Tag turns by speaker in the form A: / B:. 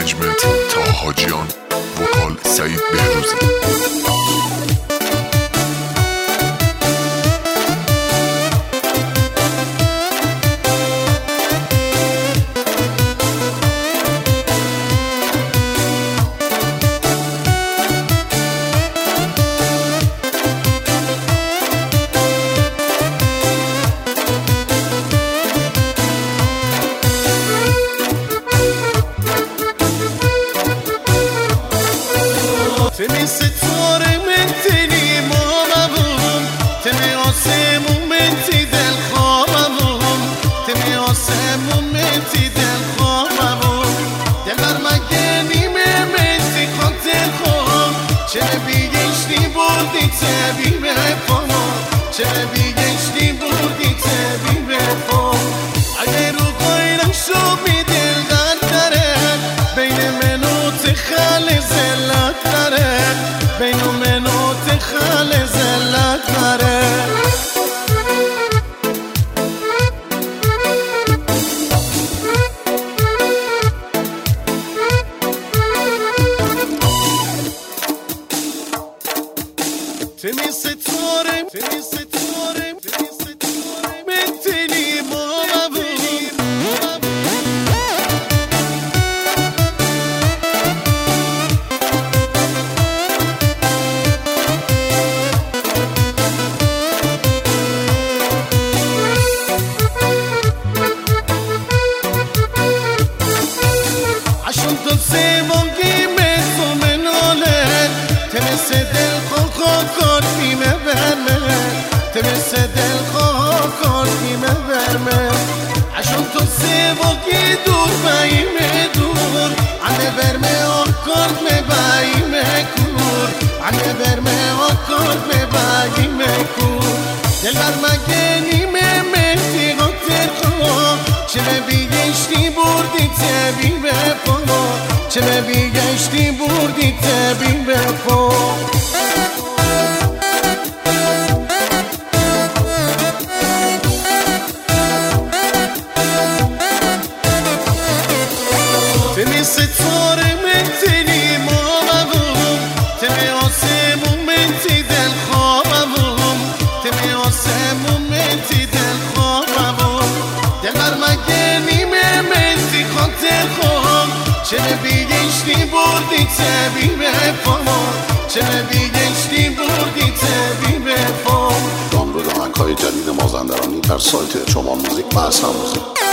A: منیجمنت تا حاجیان، وکال سعید بهروزی.
B: تمی ستاره منتنی مامم، تمی آسمون منتی دل خوابم، تمی آسمون منتی دل خوابم، دل بر مگنی منتی خاطر خواب، چه بیگشتی بردی تبی بفاما، چه بیگشتی بردی تبی بفام. اگه رو قایرم شو می دل داره، بین منوت خل زلت داره، بین منوت خل زلت داره. تمی ستاره تمی ستاره تمی ستاره منتنی مامم، عشان تو سیمونگی میتو مناله، تمس دل خاکار بیمه برمه، تمس دل خاکار بیمه برمه. عشان تو سیمونگی دور بایمه دور، عنه برمه آکار میبایمه کور، عنه برمه آکار میبایمه کور. دل بر مگنی میمتی غاطر خواه، چه بیگشتی بردی تبی بفا، چه بیگشتی بردی تبی بفا. تمی ستاره منتنی مامم، تمی آسمون منتی دل خوابم، تمی آسمون منتی دل خوابم، دل بر مگنی منتی خاطر خواب، چه بیگشتی بردی تبی بفاما، چه بیگشتی بردی تبی بفام.
C: دانلود آهنگ‌های جدید مازندرانی در سایت چمان موزیک و اصلا موزیک.